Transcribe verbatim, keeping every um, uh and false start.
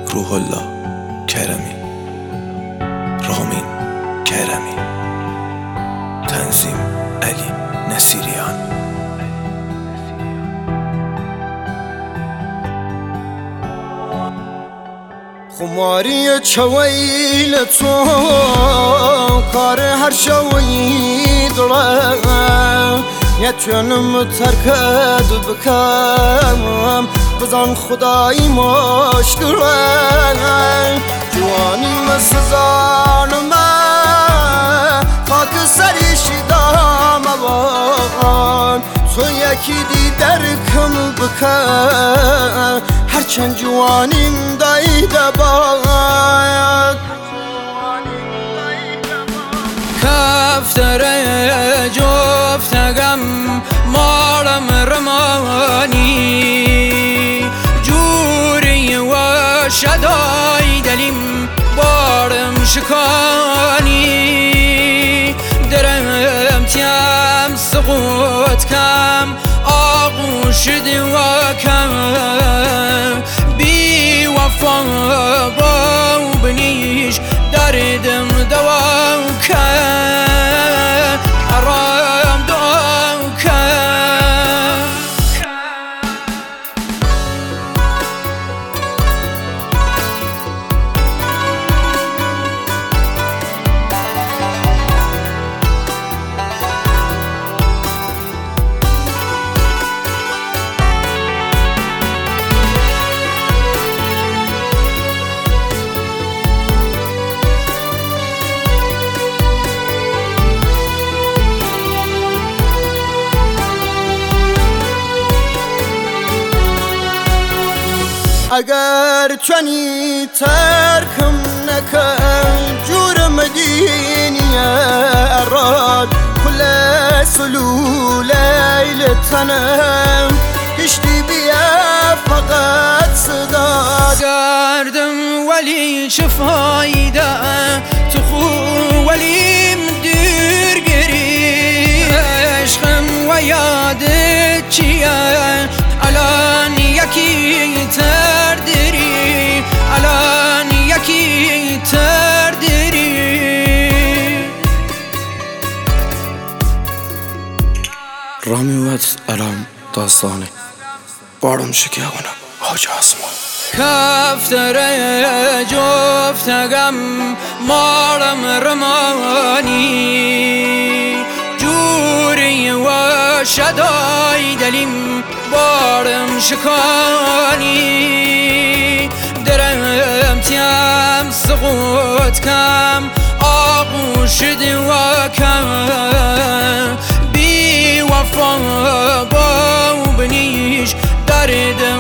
روح الله کرمی، رامین کرمی، تنظیم علی نصیریان. خماری چویل تو کار هر شوی دلم نتونم ترکت بکم بزن خدای مشکلم جوانی مسزانم خاک سری شدام وان تو یکی دیدر کم بکن هرچند جوانیم دایده باید کفتر جفتگم مارم رمانی جوری و شدای دلیم بارم شکانی درم تیم سقوط کم آغوش و کم بی وفا با بنیش دردم دوا کن حرام دعا کن اگر چنی ترکم نکن جورم دینی اراد کل سلول لیل تنم کشتی بیا فقط صدا کردم ولی چه فایده تو خو ولیم دور گری عشقم و یادت چیه الان یکی تردری الان یکی تردری رامی وقت الان داستانه بارم شکیونه حاج آسمان کفتر جفتگم مارم رمانی جوری و شدای دلیم بارم شکانی درم تیم سقوط کم آغوش و کم بی وفا با بنیش دردم